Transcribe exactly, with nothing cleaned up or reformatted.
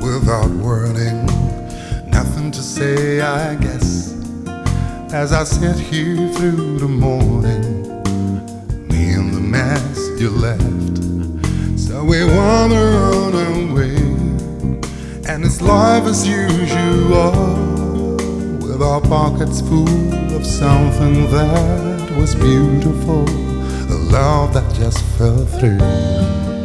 without wording, nothing to say, I guess. As I sit here through the morning, me and the mess you left. So we wander on our way, and it's life as usual, with our pockets full of something that was beautiful, a love that just fell through.